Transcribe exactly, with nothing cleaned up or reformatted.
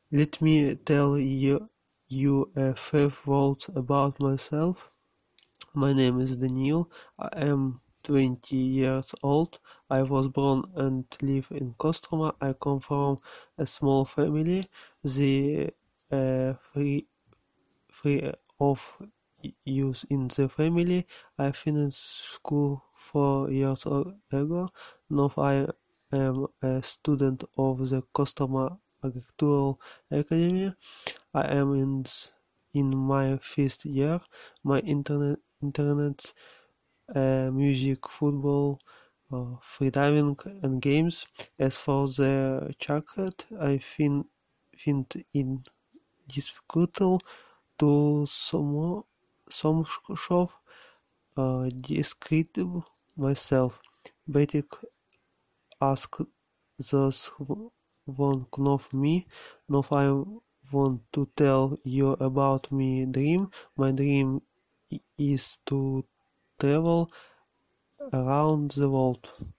Let me tell you, you a few words about myself. My name is Daniel. I am twenty years old. I was born and live in Kostroma. I come from a small family. The uh, three, three of youth in the family. I finished school four years ago. Now I am a student of the Kostroma Agricultural Academy. I am in in my first year. My internet internet uh, music, football, uh, freediving, and games. As for the jacket, I find find it difficult to some some shop uh, describe myself. Betik ask those who won't know me. Now I want to tell you about my dream. My dream is to travel around the world.